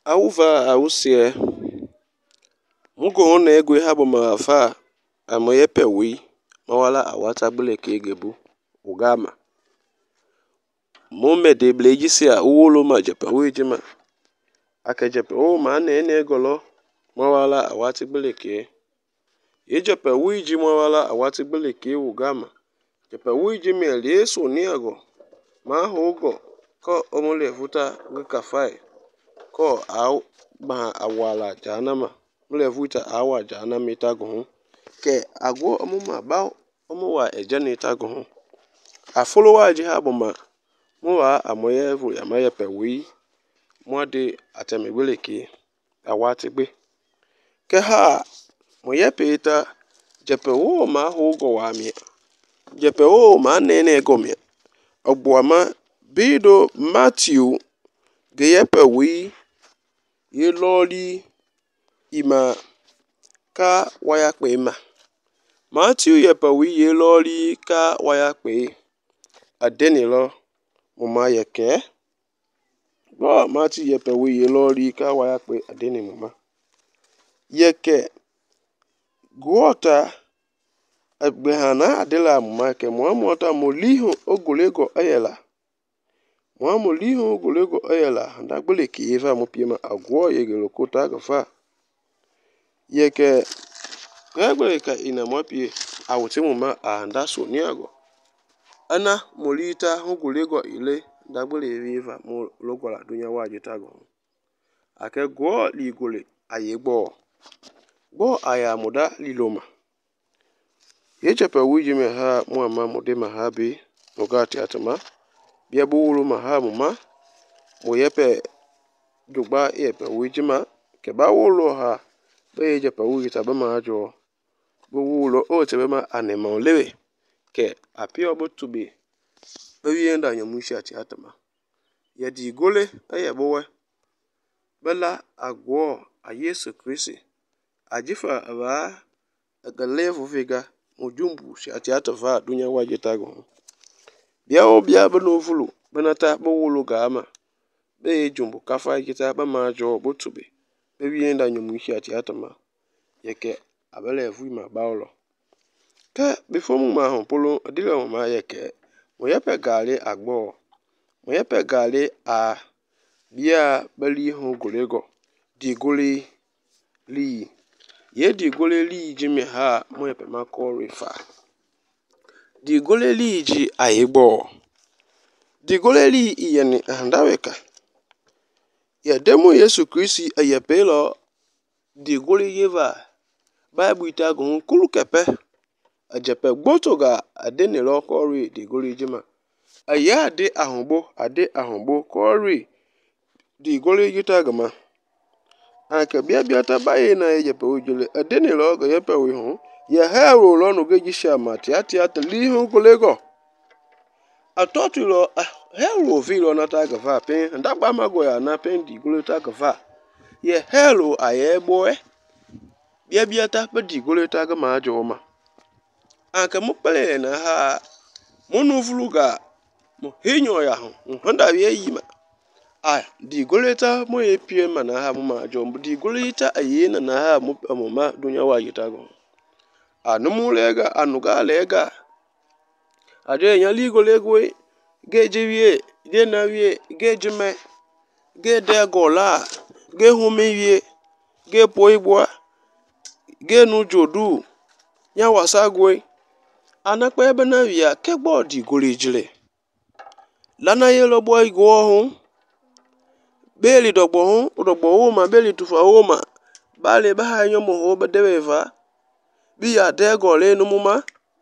Awuva awusie mugo na ego habo mafa amoyepe wi mawala awata bule kegebu ugama mume de blejisia uwolo ma jepa wijima akejepe o ma na ene egolo mawala awati bule ke yejepe wiji mawala awati bule ke ugama jepe wiji me leso niago ma hogo ko omole futa ngakafai ko aw ma awala janama mule futa awa janama itago ke agwo omuma ba omuwa ejani itago afolo waji habo ma muwa amoye vu amaye pewi mwade ateme beleke awati gbe ke ha moye peta jepe wo ma hogo wa mi jepe wo ma nene gomia ogbo ma bido Matthew geyepe wi ye loli ima ka waya pe ma Matthew yepe wi ye loli ka waya pe adenilo muma yeke bo Matthew yepe wi ye loli ka waya pe adeni muma yeke guota agbehana adela muma ke muamota moliho ogolego ayela muamoliho ogolego ayela ndagbele ki eva mopiema agwo yegelo kota gafa yeke ngagbele ka ina mopie awuti muma anda so niago ana molita ogolego ile ndagbele eva mo logola dunya waji tago ake gwo ligole ayegbo gbo aya muda liloma yechepe wijime ha muama mudema habi ogati atama bia buwulu maha muma moyepe jugba yepe wijima ke ba wulo ha be jepe wita ba majo buwulo o tebe ma anema lewe ke apio botube be yenda nyamushi ati atama yedi gole ayebowe bela agwo a Yesu Kristi ajifa aba agalevu viga mujumbu shi ati atava dunya waji tago bia o bia benovulu benata bowulu gama be jumbu kafa gita ba majo botube be yenda nyamushi ati atama yeke abelevu ma baulo te before mu ma hon polo adile mo ma yeke moyepe gale agbo moyepe gale a bia bali hon golego di gole li ye di gole li jimi ha moyepe mako refa di gole li ji ayegbo di gole li iyeni andaweka ya demo Yesu Kristi ayepelo di gole yeva Bible itago kulu kepe ajepe gbotoga adeni lo kori di gole jima aya ade ahonbo kori di gole yitagama aka bia tabaye na yepe ojule adeni lo go yepe wi ho ya hero lo no geji shama ati atli ho golego atotilo hero vilo na taga va pe ndagba mago ya na pe di gole taga va ye hero ayebo bia ta pe di gole taga ma joma aka mupele na ha munu vuluga mo hinyo ya ho honda bia yima di goleta mo epie mana ha mo ma jom di goleta ayena na ha mo ma dunya wa yitago anumu lega anuga lega ade nya ligo legwe geje wie de na wie geje me ge de gola ge humi wie ge poibwa ge nu jodu nya wasagwe anakpa ebe na wia kegbo di golejile lana yelo boy go ho beli dogbo ho ma beli tufa ho ma bale ba ha nyomo ho bedeweva biya de gole no muma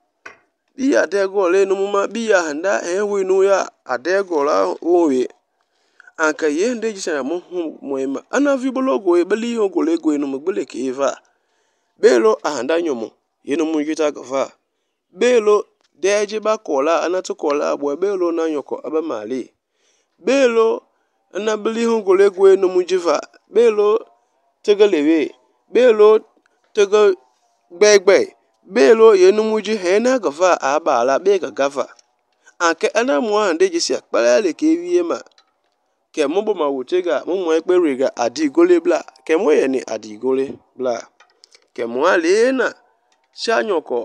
biya handa ewe no ya ade gola owe anka ye nde jisa mo moema ana vi bologo e beli ho gole go no mgbele ke eva belo ahanda nyomo ye no mu yita gafa belo deje ba kola anatu kola abo belo na nyoko abamali belo na beli ho gole go no mu jiva belo tegelewe belo tego gbegbe belo yenumuji hena gafa abala be gafa anke ana mo ande jisi akpala le ke wiye ma ke mobo ma wotega mo mo ekperega adigole bla ke mo ye ni adigole bla ke mo alena shanyoko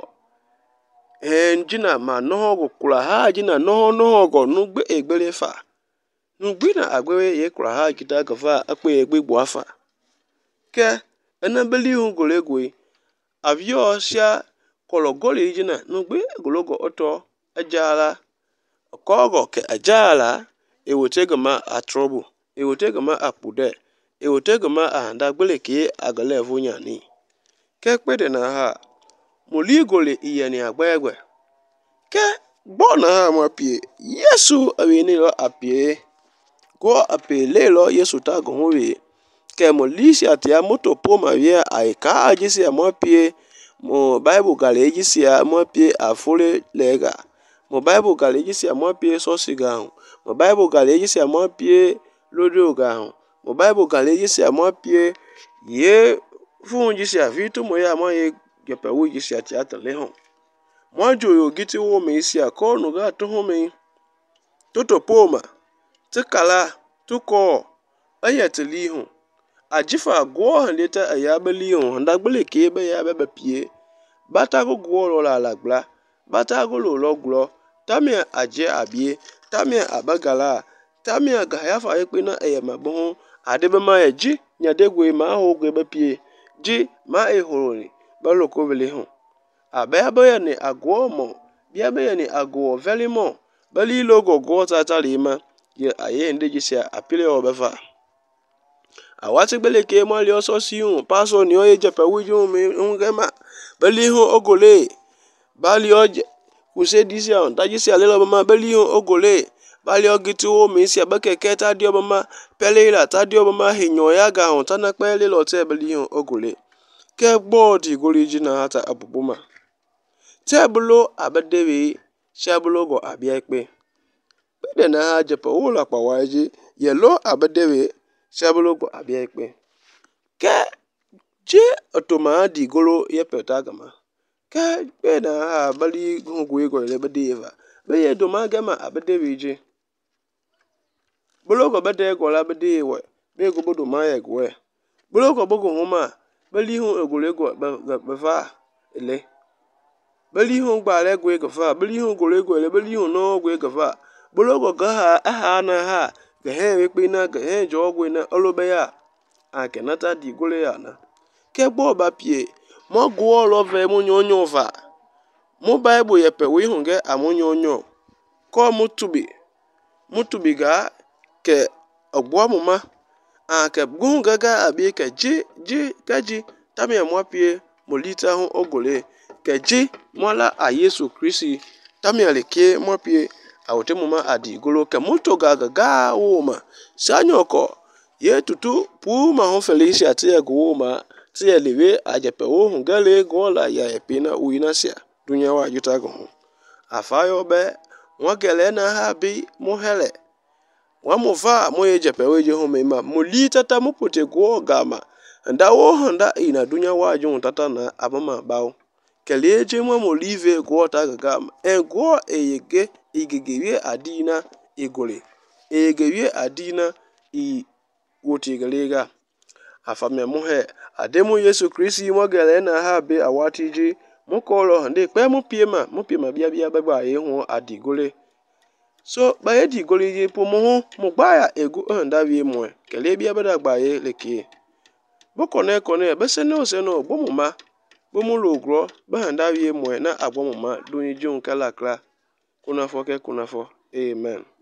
enjina ma nogo kula ha jina nogo nugbe egbere fa nugbe na agbere ye kula ha kita gafa akpe egbe gboafa ke enabeli hu golegwe avio sha kologole jina nugbe gologo oto ajala kogo ke ajala ewotega ma atrobu ewotega ma apude ewotega ma anda gbele ke agale vunyani ke kpede na ha moligole iyeni agbegbe ke bona ha mo pie yesu awini lo apie go apie le lo yesu ta go we ke mo lisi atia moto po ma wie ai ka ajisi mo pie mo bible gale ajisi mo pie afole lega mo bible gale ajisi mo pie so siga mo bible gale ajisi mo pie lodo ga mo bible gale ajisi mo pie ye fun jisi afitu mo ya mo ye gepe wo jisi atia tele ho mo joyo giti wo me isi akonu ga to ho me toto poma tikala tuko ayateli ho ajifa go handeta ayabeli ho ndagbele ke be ya be pie bata go go lo la lagla bata go lo glo tamia aje abie tamia abagala tamia ga ya fa ekpe na eyamabo adebe ma eji nyadegwe ma ho gwe be pie ji ma ehoroni ba lokobele ho abaya ni agwo mo bia be ni agwo very mo bali logo go tata lima ye aye ndejisi apile obefa awati gbele ke mo li oso siun paso ni oye jepe wiju mi ngema bali ho ogole bali oje kuse disi on tajisi alelo mama bali ho ogole bali ogiti wo mi si abeke keta dio mama pele ila ta dio mama hinyo ya ga on tana pele lo te bali ho ogole ke gbodi goliji na hata abubuma tebulo abadewe shabulo go abia ikpe bede na ha jepe ula pa waji yelo abadewe shabulo go abia ikpe ke je otoma di golo ye peta gama ke bede na ha bali gungu ego le bedeva be ye do ma gama abadewe je bulo go bede go la bedewe be go bodo ma ye go bulo go bogo huma bali hu egolo ego be fa ele bali hu gba le go ego fa bali hu golo ego le bali hu no go ego fa bulo go ga ha na ha ga he ekpe na ga he jo ogwe na olobe ya akenata di gole ya na ke gbo ba pie mo go lo ve mo nyonyo va mo bible ye pe wi hunge amonyonyo ko mutubi ga ke ogbo muma ke gun gaga abi ke ji tami mo pie molita hu ogole ke ji mola a Yesu Kristi tami ale ke mo pie awote muma adi golo ke moto gaga wo ma sanyoko ye tutu pu ma ho felicia tie go ma tie lewe ajepe wo hungale go la ya epina uina sia dunya wa yuta go afayo be won gele na ha bi mo hele wa mo fa mo ye jepe we je ho me ma mo li tata mo pote go gama nda wo handa ina dunya wa ju tata na abama bawo keleje mo live go ta gama go eyege igegewie adina igole egewie adina i wotigelega afame muhe ademu Yesu Kristi mo gele na ha be awatiji mo kolo hande pe mo pie ma bia bagba ye ho adigole so ba ye digole ye po mo gba ya egu handa wie mo kele bia bada gba ye leke bo kone be se no bo mo ma bo mo logro ba handa wie mo na agbo mo ma do ni jun kala kla kuna fo amen.